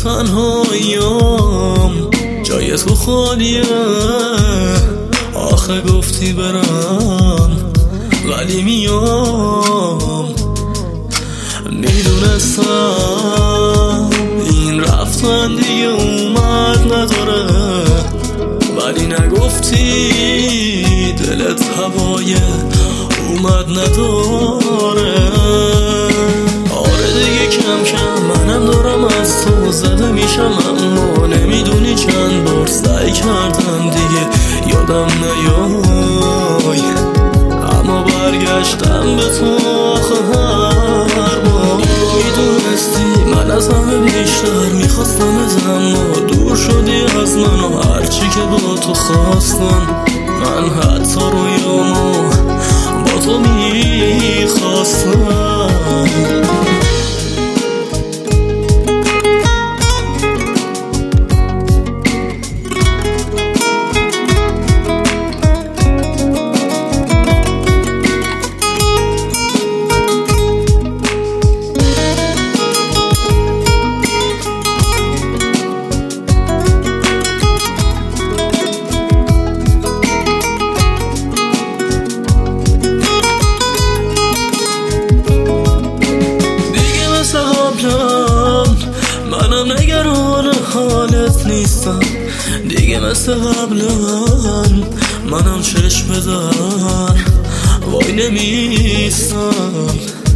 تنهاییم جای تو خالیه. آخه گفتی برم ولی میام. میدونستم این رفتن دیگه اومد نداره، ولی نگفتی دلت هوای اومد نداره. آره دیگه کم کم منم دارم از تو زده میشم، اما نمیدونی چند بار سعی کردم دیگه یادم نیای، اما برگشتم به تو آخه هر بار. میدونستی من از همه بیشتر میخواستم از، اما دور شدی از من و هرچی که با تو خواستم. من حتی رویامو با تو میخواستم. منم نگران حالت نیستم دیگه مثل قبلا، منم چشم در وای نمیستم.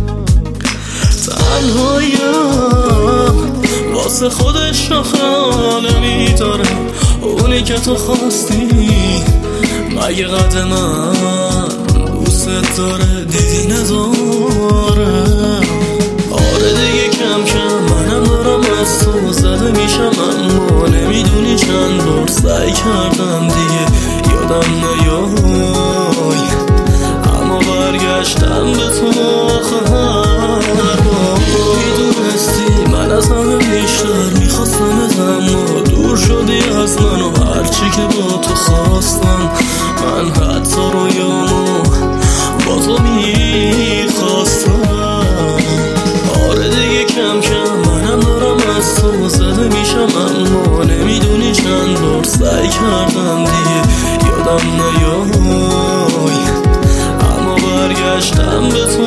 تنهایم واسه خودش عالمی داره، اونی که تو خواستی مگه قد من دوست داره دیدی نداره. آره دیگه کم کم منم دارم از تو زده میشم، اما نمیدونی چند بار سعی کردم دیگه یادم نیای، اما برگشتم به تو آخه هر بار. میدونستی من از همه بیشتر میخواستم از، اما دور شدی از من و هرچی که با تو خواستم. من حتی رویامو با تو میخواستم. آره دیگه کم کم منم دارم از تو زده میشم، اما نمیدونی چند بار سعی کردم دیگه یادم نیای، اما برگشتم به تو